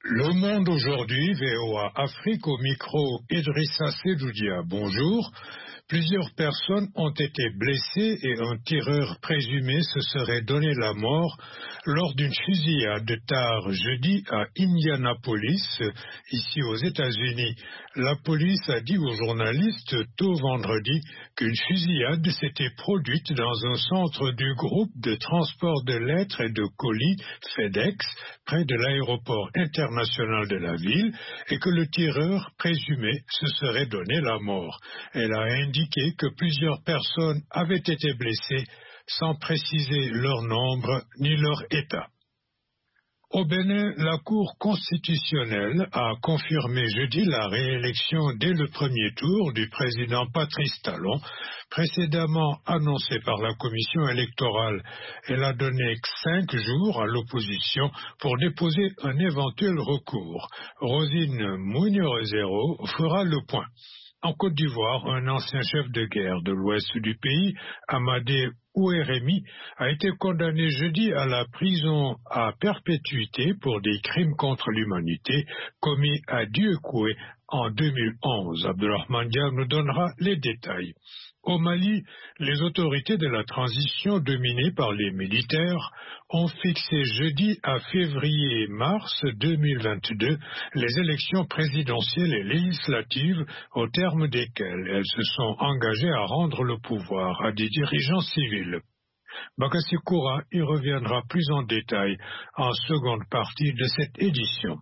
Le Monde aujourd'hui, VOA Afrique, au micro Idrissa Sedoudia. Bonjour. Plusieurs personnes ont été blessées et un tireur présumé se serait donné la mort lors d'une fusillade tard jeudi à Indianapolis, ici aux États-Unis. La police a dit aux journalistes tôt vendredi qu'une fusillade s'était produite dans un centre du groupe de transport de lettres et de colis FedEx près de l'aéroport international de la ville et que le tireur présumé se serait donné la mort. Elle a indiqué que plusieurs personnes avaient été blessées sans préciser leur nombre ni leur état. Au Bénin, la Cour constitutionnelle a confirmé jeudi la réélection dès le premier tour du président Patrice Talon, précédemment annoncé par la commission électorale. Elle a donné 5 jours à l'opposition pour déposer un éventuel recours. Rosine Mouniorezero fera le point. En Côte d'Ivoire, un ancien chef de guerre de l'ouest du pays, Amadé Ouérémy, a été condamné jeudi à la prison à perpétuité pour des crimes contre l'humanité commis à Dieucoué en 2011. Abdelrahman Diab nous donnera les détails. Au Mali, les autorités de la transition dominées par les militaires ont fixé jeudi à février-mars 2022 les élections présidentielles et législatives au terme desquelles elles se sont engagées à rendre le pouvoir à des dirigeants civils. Bakassi Koura y reviendra plus en détail en seconde partie de cette édition.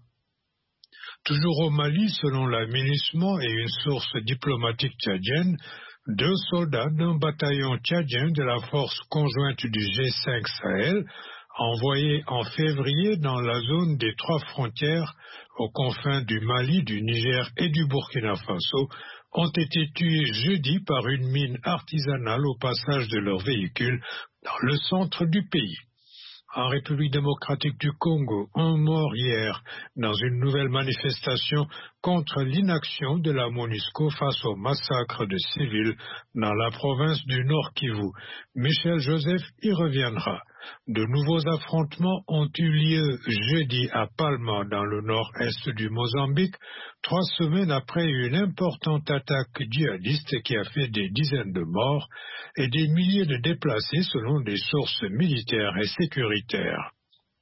Toujours au Mali, selon la MINUSMA et une source diplomatique tchadienne, 2 soldats d'un bataillon tchadien de la force conjointe du G5 Sahel, envoyés en février dans la zone des 3 frontières aux confins du Mali, du Niger et du Burkina Faso, ont été tués jeudi par une mine artisanale au passage de leur véhicule dans le centre du pays. En République démocratique du Congo, un mort hier dans une nouvelle manifestation contre l'inaction de la MONUSCO face au massacre de civils dans la province du Nord Kivu. Michel Joseph y reviendra. De nouveaux affrontements ont eu lieu jeudi à Palma, dans le nord-est du Mozambique, 3 semaines après une importante attaque djihadiste qui a fait des dizaines de morts et des milliers de déplacés selon des sources militaires et sécuritaires.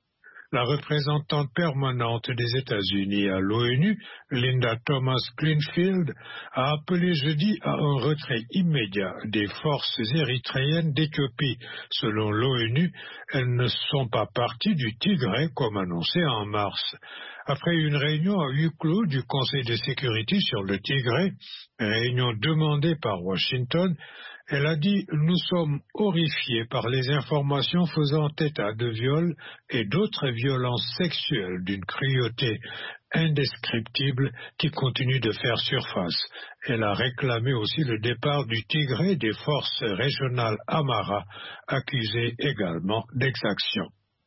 La représentante permanente des États-Unis à l'ONU, Linda Thomas-Greenfield, a appelé jeudi à un retrait immédiat des forces érythréennes d'Éthiopie. Selon l'ONU, elles ne sont pas parties du Tigray comme annoncé en mars. Après une réunion à huis clos du Conseil de sécurité sur le Tigray, réunion demandée par Washington, elle a dit « Nous sommes horrifiés par les informations faisant état de viols et d'autres violences sexuelles d'une cruauté indescriptible qui continue de faire surface. » Elle a réclamé aussi le départ du Tigray des forces régionales Amara, accusées également d'exaction.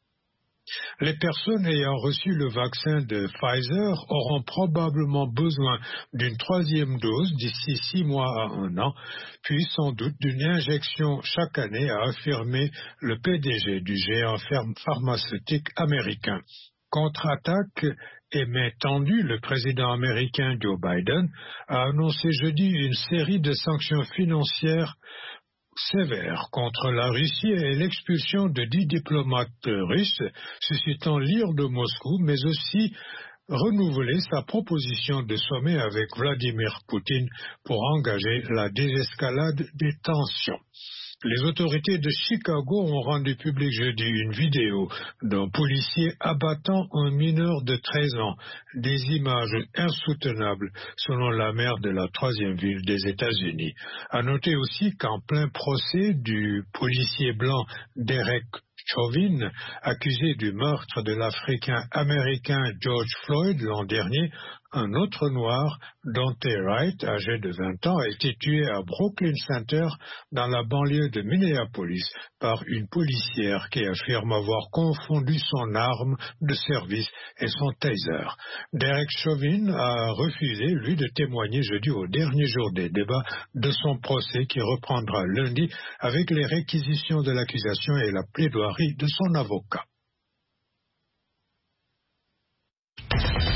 Les personnes ayant reçu le vaccin de Pfizer auront probablement besoin d'une 3e dose d'ici 6 mois à 1 an, puis sans doute d'une injection chaque année, a affirmé le PDG du géant pharmaceutique américain. Contre-attaque et main tendue, le président américain Joe Biden a annoncé jeudi une série de sanctions financières sévère contre la Russie et l'expulsion de 10 diplomates russes, suscitant l'ire de Moscou, mais aussi renouveler sa proposition de sommet avec Vladimir Poutine pour engager la désescalade des tensions. Les autorités de Chicago ont rendu public jeudi une vidéo d'un policier abattant un mineur de 13 ans, des images insoutenables selon la maire de la 3e ville des États-Unis. À noter aussi qu'en plein procès du policier blanc Derek Chauvin, accusé du meurtre de l'Africain-Américain George Floyd l'an dernier, un autre noir, Daunte Wright, âgé de 20 ans, a été tué à Brooklyn Center, dans la banlieue de Minneapolis, par une policière qui affirme avoir confondu son arme de service et son taser. Derek Chauvin a refusé, lui, de témoigner jeudi au dernier jour des débats de son procès qui reprendra lundi avec les réquisitions de l'accusation et la plaidoirie de son avocat.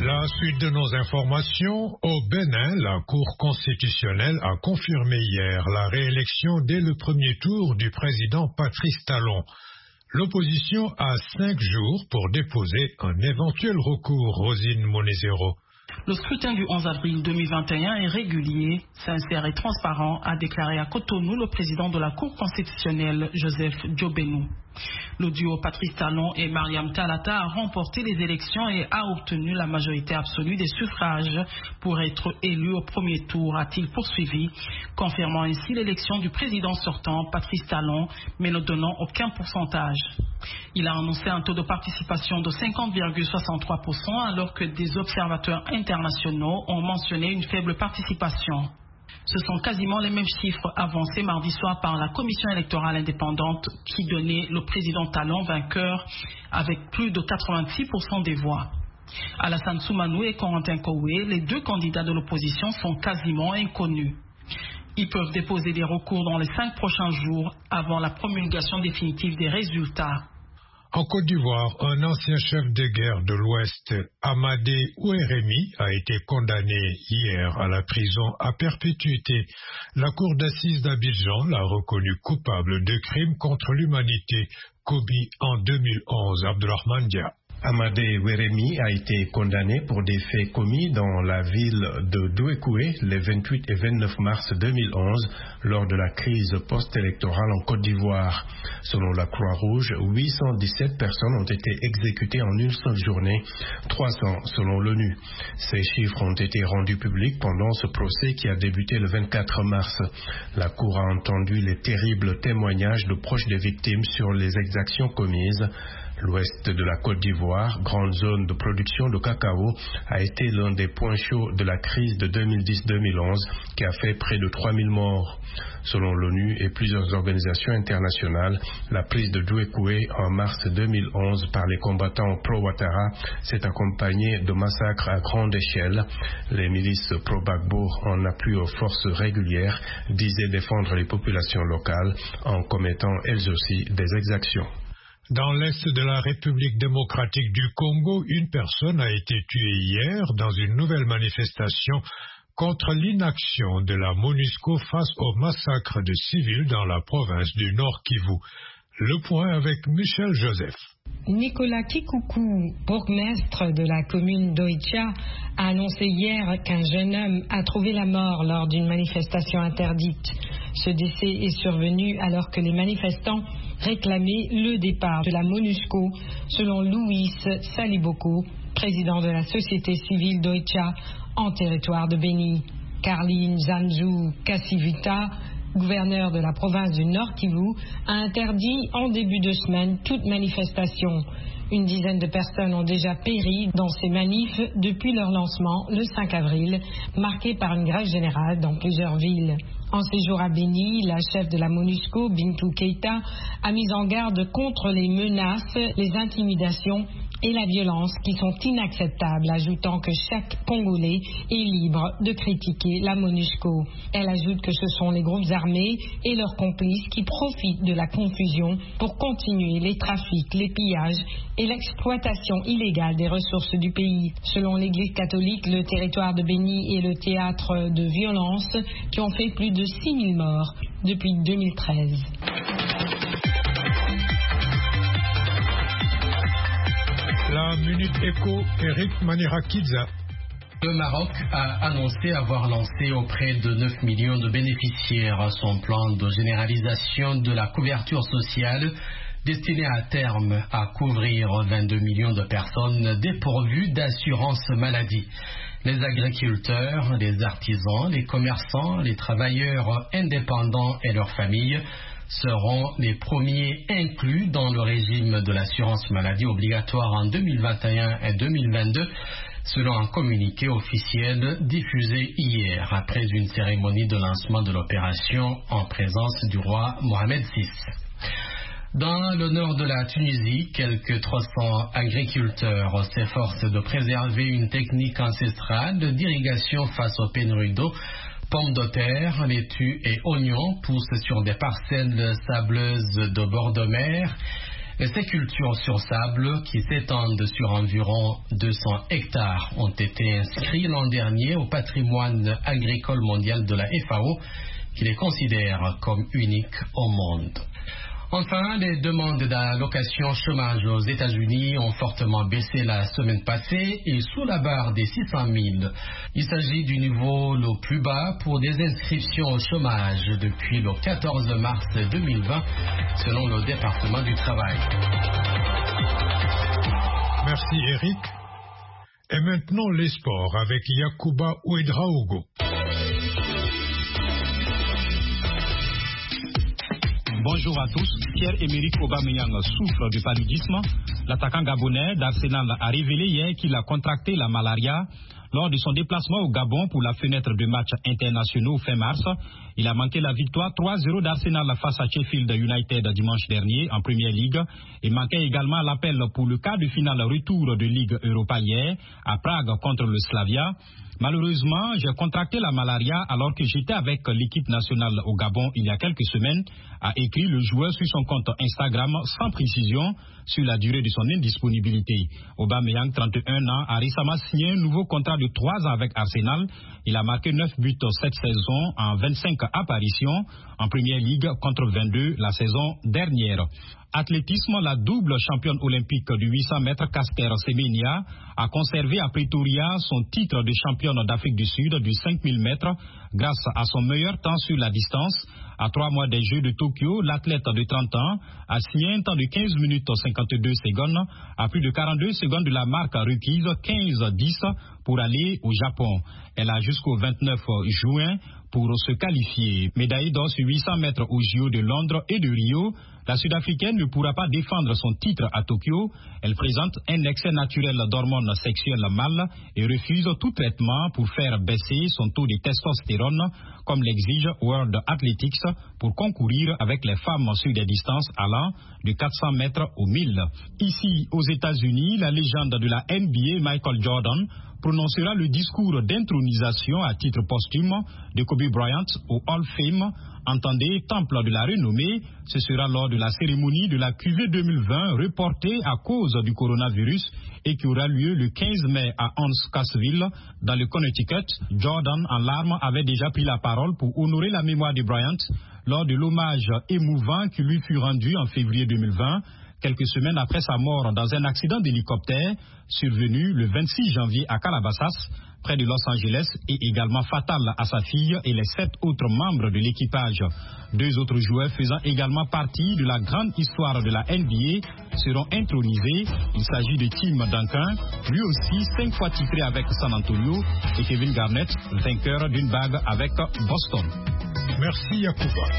La suite de nos informations, au Bénin, la Cour constitutionnelle a confirmé hier la réélection dès le premier tour du président Patrice Talon. L'opposition a 5 jours pour déposer un éventuel recours, Rosine Monezero. Le scrutin du 11 avril 2021 est régulier, sincère et transparent, a déclaré à Cotonou le président de la Cour constitutionnelle, Joseph Diobenou. Le duo Patrice Talon et Mariam Talata a remporté les élections et a obtenu la majorité absolue des suffrages pour être élu au premier tour, a-t-il poursuivi, confirmant ainsi l'élection du président sortant, Patrice Talon, mais ne donnant aucun pourcentage. Il a annoncé un taux de participation de 50,63% alors que des observateurs internationaux ont mentionné une faible participation. Ce sont quasiment les mêmes chiffres avancés mardi soir par la commission électorale indépendante qui donnait le président Talon vainqueur avec plus de 86% des voix. Alassane Soumanou et Corentin Koué, les 2 candidats de l'opposition, sont quasiment inconnus. Ils peuvent déposer des recours dans les 5 prochains jours avant la promulgation définitive des résultats. En Côte d'Ivoire, un ancien chef de guerre de l'Ouest, Amadé Ouérémy, a été condamné hier à la prison à perpétuité. La cour d'assises d'Abidjan l'a reconnu coupable de crimes contre l'humanité commis en 2011. Abdourahmane Dia. Amadé Ouérémy a été condamné pour des faits commis dans la ville de Douékoué les 28 et 29 mars 2011 lors de la crise post-électorale en Côte d'Ivoire. Selon la Croix-Rouge, 817 personnes ont été exécutées en une seule journée, 300 selon l'ONU. Ces chiffres ont été rendus publics pendant ce procès qui a débuté le 24 mars. La Cour a entendu les terribles témoignages de proches des victimes sur les exactions commises. L'ouest de la Côte d'Ivoire, grande zone de production de cacao, a été l'un des points chauds de la crise de 2010-2011 qui a fait près de 3000 morts. Selon l'ONU et plusieurs organisations internationales, la prise de Douékoué en mars 2011 par les combattants pro-Ouattara s'est accompagnée de massacres à grande échelle. Les milices pro-Gbagbo, en appui aux forces régulières, disaient défendre les populations locales en commettant elles aussi des exactions. Dans l'est de la République démocratique du Congo, une personne a été tuée hier dans une nouvelle manifestation contre l'inaction de la MONUSCO face au massacre de civils dans la province du Nord Kivu. Le point avec Michel Joseph. Nicolas Kikoukou, bourgmestre de la commune d'Oicha, a annoncé hier qu'un jeune homme a trouvé la mort lors d'une manifestation interdite. Ce décès est survenu alors que les manifestants réclamaient le départ de la MONUSCO, selon Louis Saliboko, président de la société civile d'Oicha en territoire de Béni. Carline Zamzou Kassivita, gouverneur de la province du Nord Kivu, a interdit en début de semaine toute manifestation. Une dizaine de personnes ont déjà péri dans ces manifs depuis leur lancement le 5 avril, marqué par une grève générale dans plusieurs villes. En séjour à Béni, la chef de la MONUSCO, Bintou Keita, a mis en garde contre les menaces, les intimidations et la violence qui sont inacceptables, ajoutant que chaque Congolais est libre de critiquer la MONUSCO. Elle ajoute que ce sont les groupes armés et leurs complices qui profitent de la confusion pour continuer les trafics, les pillages et l'exploitation illégale des ressources du pays. Selon l'Église catholique, le territoire de Béni est le théâtre de violences qui ont fait plus de 6000 morts depuis 2013. La Minute Éco, Eric Manirakidza. Le Maroc a annoncé avoir lancé auprès de 9 millions de bénéficiaires son plan de généralisation de la couverture sociale destiné à terme à couvrir 22 millions de personnes dépourvues d'assurance maladie. Les agriculteurs, les artisans, les commerçants, les travailleurs indépendants et leurs familles seront les premiers inclus dans le régime de l'assurance maladie obligatoire en 2021 et 2022, selon un communiqué officiel diffusé hier après une cérémonie de lancement de l'opération en présence du roi Mohamed VI. Dans le nord de la Tunisie, quelques 300 agriculteurs s'efforcent de préserver une technique ancestrale d'irrigation face aux pénuries d'eau. Pommes de terre, laitues et oignons poussent sur des parcelles sableuses de bord de mer. Et ces cultures sur sable, qui s'étendent sur environ 200 hectares, ont été inscrits l'an dernier au patrimoine agricole mondial de la FAO, qui les considère comme uniques au monde. Enfin, les demandes d'allocation chômage aux États-Unis ont fortement baissé la semaine passée et sous la barre des 600 000. Il s'agit du niveau le plus bas pour des inscriptions au chômage depuis le 14 mars 2020, selon le département du travail. Merci Eric. Et maintenant les sports avec Yacouba Ouedraogo. Bonjour à tous. Pierre-Emerick Aubameyang souffre du paludisme. L'attaquant gabonais d'Arsenal a révélé hier qu'il a contracté la malaria lors de son déplacement au Gabon pour la fenêtre de matchs internationaux fin mars. Il a manqué la victoire 3-0 d'Arsenal face à Sheffield United dimanche dernier en Première Ligue et manquait également l'appel pour le quart de finale retour de Ligue Europa hier à Prague contre le Slavia. Malheureusement, j'ai contracté la malaria alors que j'étais avec l'équipe nationale au Gabon il y a quelques semaines, a écrit le joueur sur son compte Instagram sans précision sur la durée de son indisponibilité. Aubameyang, 31 ans, a récemment signé un nouveau contrat de 3 ans avec Arsenal. Il a marqué 9 buts cette saison en 25 apparitions en Première Ligue contre 22 la saison dernière. Athlétisme, la double championne olympique du 800 mètres Caster Semenya a conservé à Pretoria son titre de championne d'Afrique du Sud du 5000 mètres grâce à son meilleur temps sur la distance. À 3 mois des Jeux de Tokyo, l'athlète de 30 ans a signé un temps de 15 minutes 52 secondes à plus de 42 secondes de la marque requise 15-10 pour aller au Japon. Elle a jusqu'au 29 juin pour se qualifier. Médaillée d'or sur 800 mètres aux JO de Londres et de Rio, la Sud-Africaine ne pourra pas défendre son titre à Tokyo. Elle présente un excès naturel d'hormones sexuelles mâles et refuse tout traitement pour faire baisser son taux de testostérone, comme l'exige World Athletics, pour concourir avec les femmes sur des distances allant de 400 mètres aux 1000. Ici, aux États-Unis, la légende de la NBA, Michael Jordan, prononcera le discours d'intronisation à titre posthume de Kobe Bryant au Hall of Fame. Entendez, temple de la renommée, ce sera lors de la cérémonie de la QV 2020 reportée à cause du coronavirus et qui aura lieu le 15 mai à Huntsville, dans le Connecticut. Jordan, en larmes, avait déjà pris la parole pour honorer la mémoire de Bryant lors de l'hommage émouvant qui lui fut rendu en février 2020. Quelques semaines après sa mort dans un accident d'hélicoptère survenu le 26 janvier à Calabasas, près de Los Angeles, et également fatal à sa fille et les 7 autres membres de l'équipage. 2 autres joueurs faisant également partie de la grande histoire de la NBA seront intronisés. Il s'agit de Tim Duncan, lui aussi 5 fois titré avec San Antonio, et Kevin Garnett, vainqueur d'une bague avec Boston. Merci Yacouba.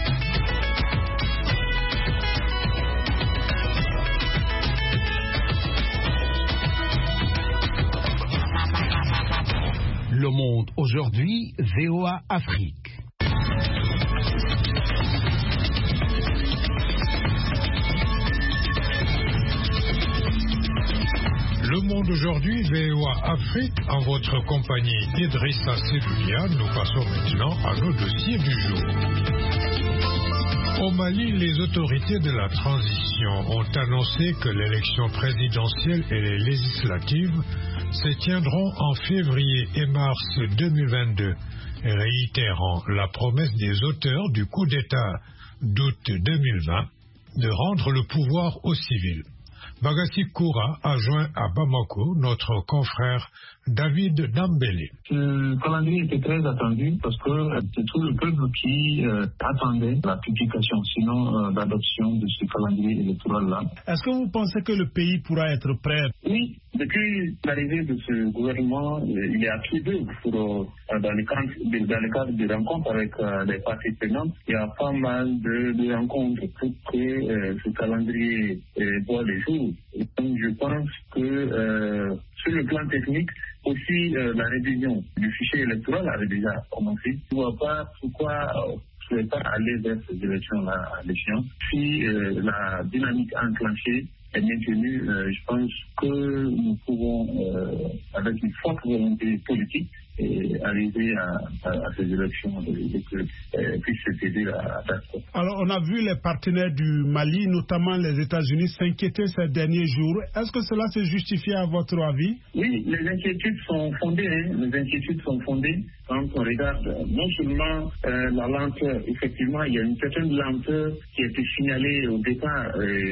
Le Monde aujourd'hui, VOA Afrique. Le Monde aujourd'hui, VOA Afrique, en votre compagnie Idrissa Seloulia. Nous passons maintenant à nos dossiers du jour. Au Mali, les autorités de la transition ont annoncé que l'élection présidentielle et les législatives se tiendront en février et mars 2022, réitérant la promesse des auteurs du coup d'État d'août 2020 de rendre le pouvoir aux civils. Bagassi Koura a joint à Bamako notre confrère David Dambélé. Ce calendrier était très attendu parce que c'est tout le peuple qui attendait la publication, sinon l'adoption de ce calendrier électoral-là. Est-ce que vous pensez que le pays pourra être prêt? Oui, depuis l'arrivée de ce gouvernement, il y a pris d'œuvre dans le cadre de rencontres avec les parties prenantes. Il y a pas mal de rencontres pour que ce calendrier voit les jours. Et donc je pense que sur le plan technique, aussi la révision du fichier électoral avait déjà commencé. Je ne vois pas pourquoi je ne vais pas aller vers ces élections-là à l'échéance. Si la dynamique enclenchée est maintenue, je pense que nous pouvons, avec une forte volonté politique, arriver à ces élections et que puisse se tenir à date. Alors, on a vu les partenaires du Mali, notamment les États-Unis, s'inquiéter ces derniers jours. Est-ce que cela se justifie à votre avis? Oui, les inquiétudes sont fondées. Les inquiétudes sont fondées quand on regarde non seulement la lenteur. Effectivement, il y a une certaine lenteur qui a été signalée au départ.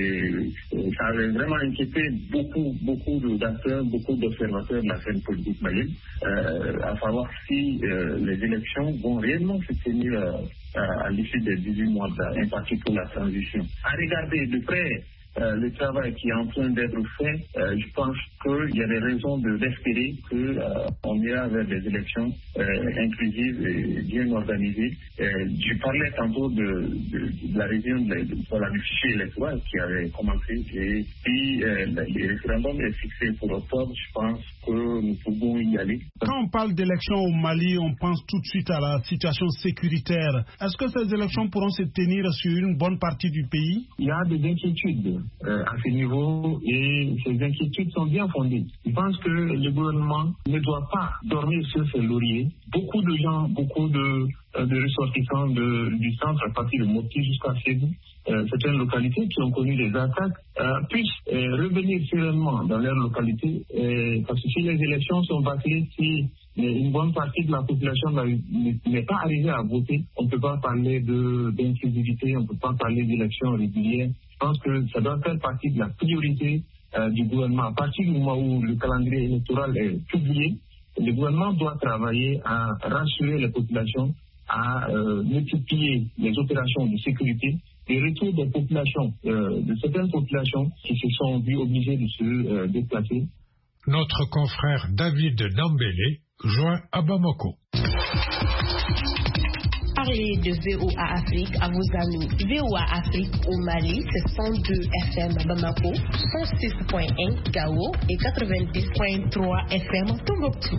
Ça avait vraiment inquiété beaucoup d'acteurs, beaucoup d'observateurs de la scène politique malienne, à savoir si les élections vont réellement se tenir à l'issue des 18 mois impartis pour la transition. À regarder de près le travail qui est en train d'être fait, je pense qu'il y a des raisons d'espérer qu'on ira vers des élections inclusives et bien organisées. Je parlais tantôt de la révision du fichier électoral qui avait commencé, et puis le référendum est fixé pour octobre. Je pense que nous pouvons y aller. Quand on parle d'élections au Mali, on pense tout de suite à la situation sécuritaire. Est-ce que ces élections pourront se tenir sur une bonne partie du pays? Il y a des inquiétudes à ce niveau, et ces inquiétudes sont bien fondées. Je pense que le gouvernement ne doit pas dormir sur ses lauriers. Beaucoup de gens, beaucoup de ressortissants du centre, à partir de Mopti jusqu'à Ségou, certaines localités qui ont connu des attaques, puissent revenir sereinement dans leur localité, parce que si les élections sont bâclées, si une bonne partie de la population n'est pas arrivée à voter, on ne peut pas parler d'inclusivité, on ne peut pas parler d'élections régulières. Je pense que ça doit faire partie de la priorité du gouvernement. À partir du moment où le calendrier électoral est publié, le gouvernement doit travailler à rassurer les populations, à multiplier les opérations de sécurité, et retour des populations, de certaines populations qui se sont vues obligées de se déplacer. Notre confrère David Dambélé joint à Bamako. Parlez de VOA Afrique à vos amis. VOA Afrique au Mali, c'est 102 FM Bamako, 106.1 Gao et 90.3 FM Tombouctou.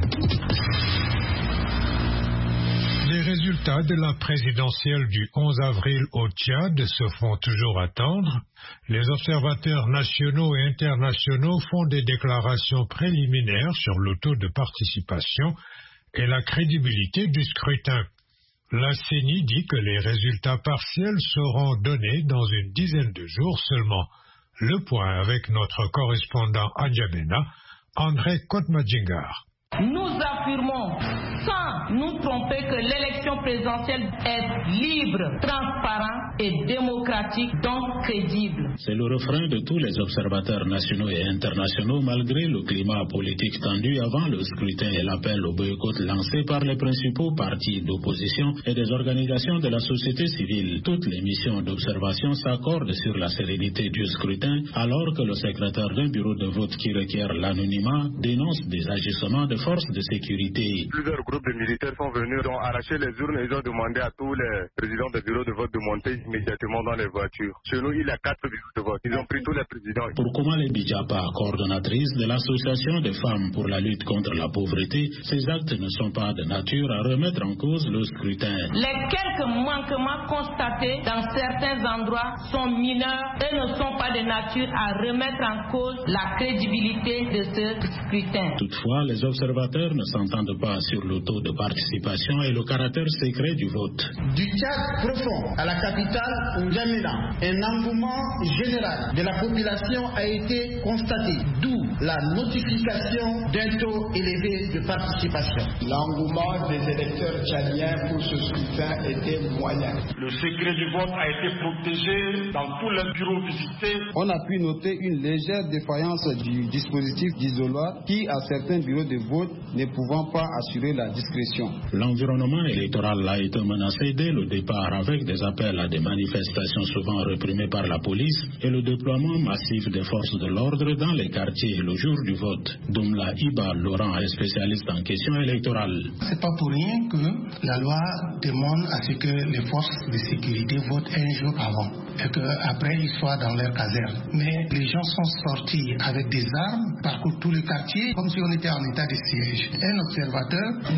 Les résultats de la présidentielle du 11 avril au Tchad se font toujours attendre. Les observateurs nationaux et internationaux font des déclarations préliminaires sur le taux de participation et la crédibilité du scrutin. La CENI dit que les résultats partiels seront donnés dans une dizaine de jours seulement. Le point avec notre correspondant à N'Djamena, André Kotmadjingar. Nous affirmons sans nous tromper que l'élection présidentielle est libre, transparente et démocratique, donc crédible. C'est le refrain de tous les observateurs nationaux et internationaux malgré le climat politique tendu avant le scrutin et l'appel au boycott lancé par les principaux partis d'opposition et des organisations de la société civile. Toutes les missions d'observation s'accordent sur la sérénité du scrutin alors que le secrétaire d'un bureau de vote qui requiert l'anonymat dénonce des agissements de forces de sécurité. Plusieurs groupes de militaires sont venus, ont arraché les urnes et ils ont demandé à tous les présidents des bureaux de vote de monter immédiatement dans les voitures. Chez nous, il y a 4 bureaux de vote. Ils ont pris tous les présidents. Pour Koumale Bijapa, coordonnatrice de l'association des femmes pour la lutte contre la pauvreté, ces actes ne sont pas de nature à remettre en cause le scrutin. Les quelques manquements constatés dans certains endroits sont mineurs et ne sont pas de nature à remettre en cause la crédibilité de ce scrutin. Toutefois, les observateurs ne s'entendent pas sur le taux de participation et le caractère secret du vote. Du Tchad profond à la capitale N'Djamena, un engouement général de la population a été constaté, d'où la notification d'un taux élevé de participation. L'engouement des électeurs tchadiens pour ce scrutin était moyen. Le secret du vote a été protégé dans tous les bureaux visités. On a pu noter une légère défaillance du dispositif d'isoloir qui, à certains bureaux de vote, ne pouvant pas assurer la discrétion. L'environnement électoral a été menacé dès le départ avec des appels à des manifestations souvent réprimées par la police et le déploiement massif des forces de l'ordre dans les quartiers le jour du vote. Doumla Iba Laurent est spécialiste en questions électorales. C'est pas pour rien que la loi demande à ce que les forces de sécurité votent un jour avant et qu'après ils soient dans leur caserne. Mais les gens sont sortis avec des armes, parcourent tout le quartier comme si on était en état de siège. Un observateur ne peut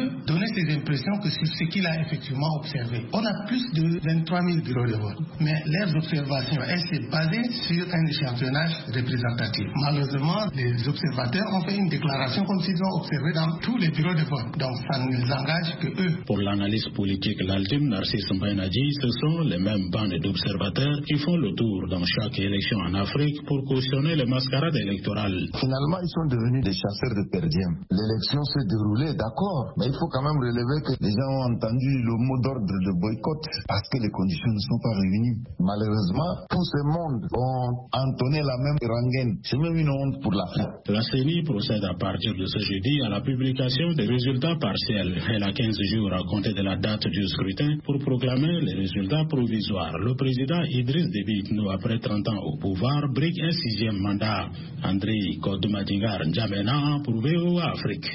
peut donner ses impressions que sur ce qu'il a effectivement observé. On a plus de 23 000 bureaux de vote, mais leurs observations, elles s'est basée sur un échantillonnage représentatif. Malheureusement, les observateurs ont fait une déclaration comme s'ils ont observé dans tous les bureaux de vote. Donc ça ne les engage que eux. Pour l'analyse politique, l'Altim Narcisse Mbaye a dit ce sont les mêmes bandes d'observateurs qui font le tour dans chaque élection en Afrique pour cautionner les mascarades électorales. Finalement, ils sont devenus des chasseurs de perdièmes. L'élection s'est déroulée, d'accord, mais il faut quand même relever que les gens ont entendu le mot d'ordre de boycott parce que les conditions ne sont pas réunies. Malheureusement, tout ce monde ont entonné la même rengaine. C'est même une honte pour l'Afrique. La CENI procède à partir de ce jeudi à la publication des résultats partiels. Elle a 15 jours à compter de la date du scrutin pour proclamer les résultats provisoires. Le président Idriss Déby Itno, après 30 ans au pouvoir, brigue un 6e mandat. André Kodoumadingar N'Djamena pour VOA Afrique.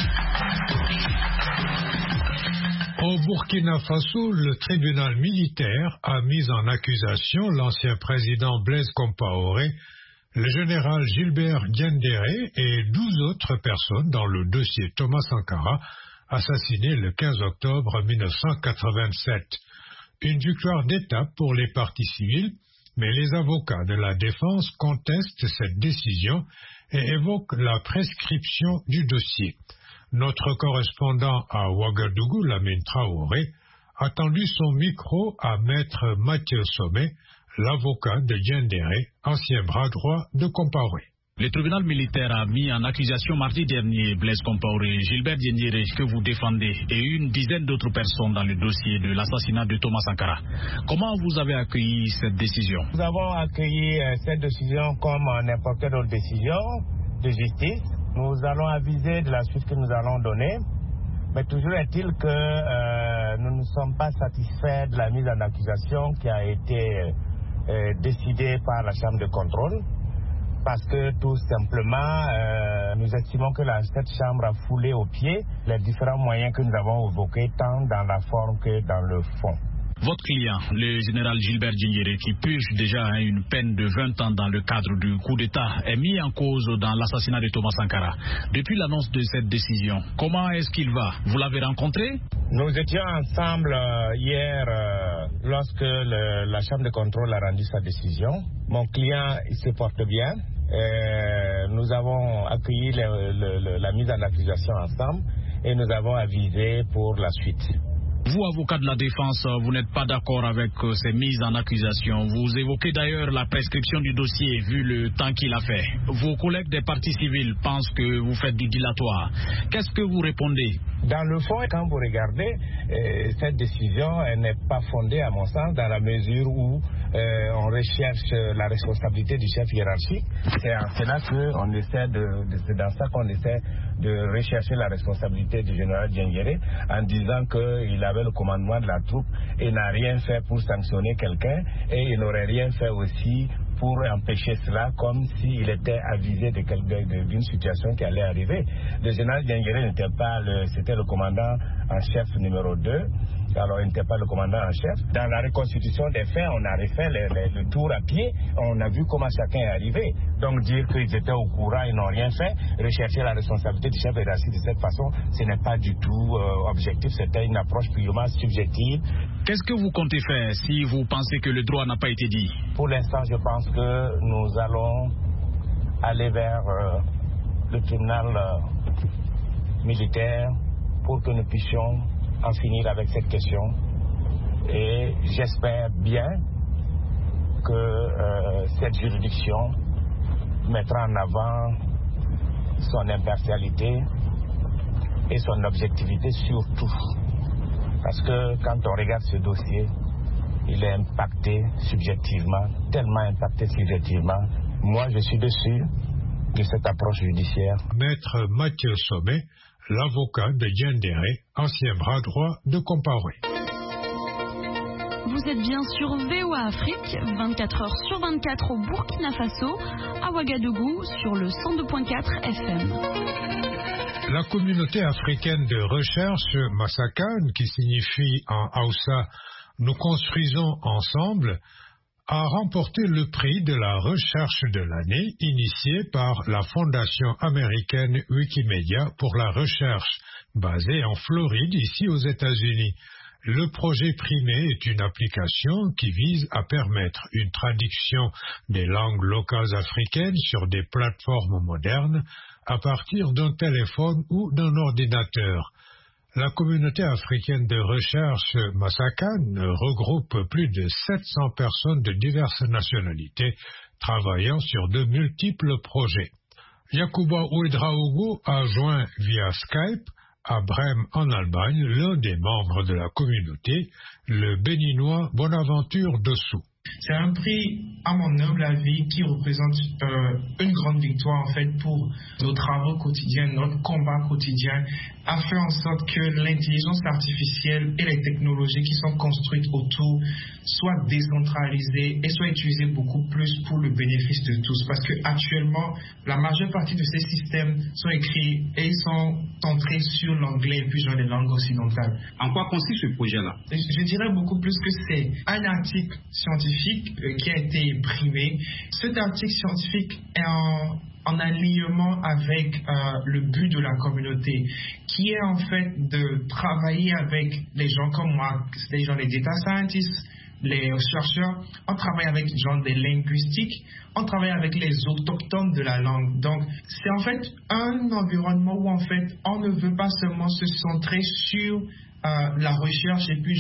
Au Burkina Faso, le tribunal militaire a mis en accusation l'ancien président Blaise Compaoré, le général Gilbert Diendéré et 12 autres personnes dans le dossier Thomas Sankara, assassiné le 15 octobre 1987. Une victoire d'étape pour les parties civiles, mais les avocats de la défense contestent cette décision et évoquent la prescription du dossier. Notre correspondant à Ouagadougou, Lamine Traoré, a tendu son micro à maître Mathieu Sommet, l'avocat de Diendéré, ancien bras droit de Compaoré. Le tribunal militaire a mis en accusation mardi dernier Blaise Compaoré, Gilbert Diendéré que vous défendez et une dizaine d'autres personnes dans le dossier de l'assassinat de Thomas Sankara. Comment vous avez accueilli cette décision? Nous avons accueilli cette décision comme n'importe quelle autre décision de justice. Nous allons aviser de la suite que nous allons donner, mais toujours est-il que nous ne sommes pas satisfaits de la mise en accusation qui a été décidée par la Chambre de contrôle, parce que tout simplement, nous estimons que cette Chambre a foulé aux pieds les différents moyens que nous avons évoqués, tant dans la forme que dans le fond. Votre client, le général Gilbert Diendéré, qui purge déjà une peine de 20 ans dans le cadre du coup d'État, est mis en cause dans l'assassinat de Thomas Sankara. Depuis l'annonce de cette décision, comment est-ce qu'il va? Vous l'avez rencontré? Nous étions ensemble hier lorsque la Chambre de contrôle a rendu sa décision. Mon client, il se porte bien. Nous avons accueilli la mise en accusation ensemble et nous avons avisé pour la suite. Vous, avocat de la défense, vous n'êtes pas d'accord avec ces mises en accusation. Vous évoquez d'ailleurs la prescription du dossier, vu le temps qu'il a fait. Vos collègues des partis civils pensent que vous faites du dilatoire. Qu'est-ce que vous répondez? Dans le fond, quand vous regardez, cette décision n'est pas fondée, à mon sens, dans la mesure où on recherche la responsabilité du chef hiérarchique. C'est en cela qu'on essaie c'est dans ça qu'on essaie de rechercher la responsabilité du général Diendéré en disant qu'il avait le commandement de la troupe et n'a rien fait pour sanctionner quelqu'un et il n'aurait rien fait aussi pour empêcher cela, comme s'il était avisé d'une situation qui allait arriver. Le général Diendéré n'était pas c'était le commandant en chef numéro 2, alors il n'était pas le commandant en chef. Dans la reconstitution des faits, on a refait le tour à pied, on a vu comment chacun est arrivé. Donc dire qu'ils étaient au courant, ils n'ont rien fait, rechercher la responsabilité du chef hiérarchique de cette façon, ce n'est pas du tout objectif, c'était une approche purement subjective. Qu'est-ce que vous comptez faire si vous pensez que le droit n'a pas été dit? Pour l'instant, je pense que nous allons aller vers le tribunal militaire pour que nous puissions en finir avec cette question. Et j'espère bien que cette juridiction mettra en avant son impartialité et son objectivité surtout. Parce que quand on regarde ce dossier, il est impacté subjectivement, tellement impacté subjectivement. Moi, je suis déçu de cette approche judiciaire. Maître Mathieu Sommet, l'avocat de Diendéré, ancien bras droit de Compaoré. Vous êtes bien sur VOA Afrique, 24 heures sur 24 au Burkina Faso, à Ouagadougou, sur le 102.4 FM. La communauté africaine de recherche Masakan, qui signifie en Hausa « Nous construisons ensemble », a remporté le prix de la recherche de l'année initié par la fondation américaine Wikimedia pour la recherche, basée en Floride, ici aux États-Unis. Le projet primé est une application qui vise à permettre une traduction des langues locales africaines sur des plateformes modernes à partir d'un téléphone ou d'un ordinateur. La communauté africaine de recherche Masakan regroupe plus de 700 personnes de diverses nationalités travaillant sur de multiples projets. Yacouba Ouedraogo a joint via Skype à Brême en Allemagne l'un des membres de la communauté, le béninois Bonaventure Dessous. C'est un prix, à mon humble avis, qui représente une grande victoire en fait pour nos travaux quotidiens, notre combat quotidien, à faire en sorte que l'intelligence artificielle et les technologies qui sont construites autour soient décentralisées et soient utilisées beaucoup plus pour le bénéfice de tous. Parce que actuellement, la majeure partie de ces systèmes sont écrits et ils sont centrés sur l'anglais et puis genre les langues occidentales. En quoi consiste ce projet-là? Je dirais beaucoup plus que c'est un article scientifique qui a été primé. Cet article scientifique est en alignement avec le but de la communauté, qui est en fait de travailler avec les gens comme moi, c'est-à-dire les data scientists, les chercheurs. On travaille avec les gens des linguistiques, on travaille avec les autochtones de la langue. Donc c'est en fait un environnement où en fait on ne veut pas seulement se centrer sur la recherche et puis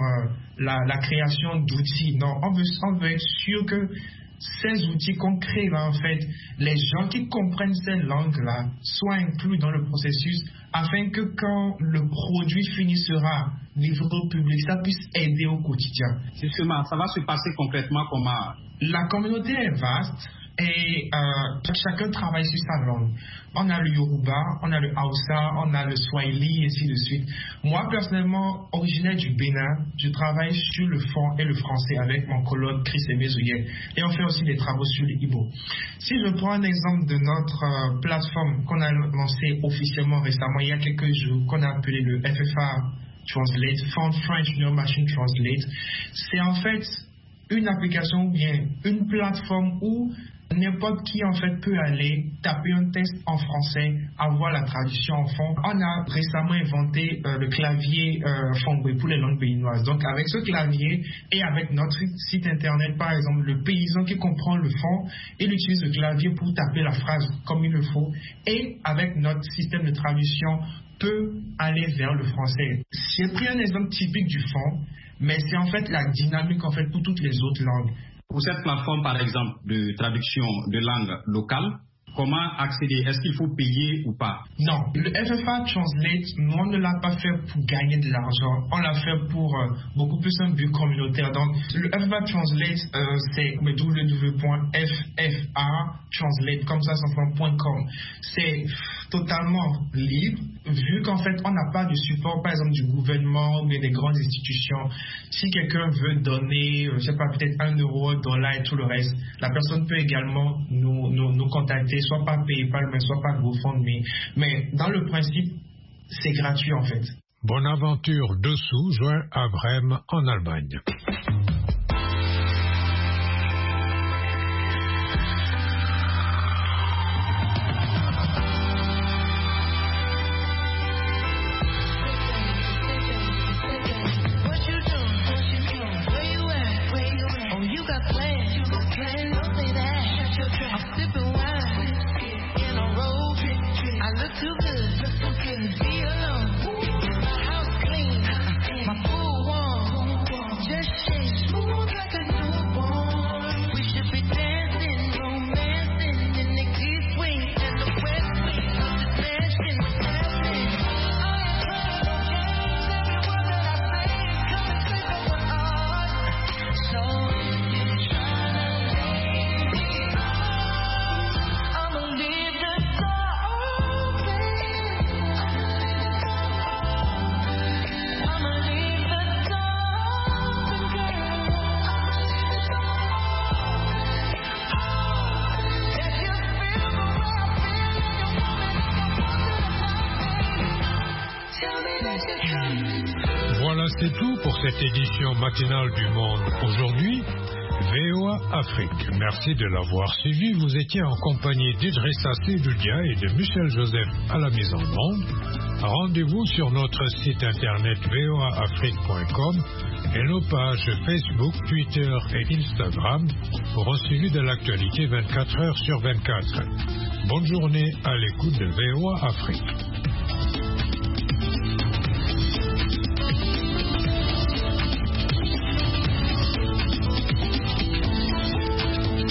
la création d'outils. Non, on veut être sûr que ces outils qu'on crée là, en fait, les gens qui comprennent ces langues-là soient inclus dans le processus afin que quand le produit fini sera livré au public, ça puisse aider au quotidien. Justement, ça va se passer concrètement comment? La communauté est vaste et chacun travaille sur sa langue. On a le Yoruba, on a le Hausa, on a le Swahili, et ainsi de suite. Moi, personnellement, originaire du Bénin, je travaille sur le fond et le français avec mon collègue Chris Emezouye. Et on fait aussi des travaux sur le Igbo. Si je prends un exemple de notre plateforme qu'on a lancée officiellement récemment, il y a quelques jours, qu'on a appelé le FFA Translate, French Neural Machine Translate, c'est en fait une application ou bien une plateforme où n'importe qui en fait peut aller taper un texte en français, avoir la traduction en fond. On a récemment inventé le clavier Fongwe pour les langues béninoises. Donc avec ce clavier et avec notre site internet par exemple, le paysan qui comprend le fond, il utilise le clavier pour taper la phrase comme il le faut et avec notre système de traduction peut aller vers le français. J'ai pris un exemple typique du fond, mais c'est en fait la dynamique en fait pour toutes les autres langues. Pour cette plateforme, par exemple, de traduction de langue locale, comment accéder? Est-ce qu'il faut payer ou pas? Non, le FFA Translate, nous on ne l'a pas fait pour gagner de l'argent, on l'a fait pour beaucoup plus un but communautaire. Donc le FFA Translate, c'est www.ffa-translate, comme ça, .com. C'est totalement libre, vu qu'en fait on n'a pas de support, par exemple du gouvernement ou des grandes institutions. Si quelqu'un veut donner, je sais pas, peut-être $1, $1 et tout le reste, la personne peut également nous contacter, soit par PayPal, mais soit par GoFundMe. Mais dans le principe, c'est gratuit en fait. Bonaventure Dessous joint à Brême en Allemagne. Voilà, c'est tout pour cette édition matinale du Monde aujourd'hui. VOA Afrique. Merci de l'avoir suivi. Vous étiez en compagnie d'Idrissa Seydoudia et de Michel Joseph à la mise en onde. Rendez-vous sur notre site internet voaafrique.com et nos pages Facebook, Twitter et Instagram pour un suivi de l'actualité 24 heures sur 24. Bonne journée à l'écoute de VOA Afrique.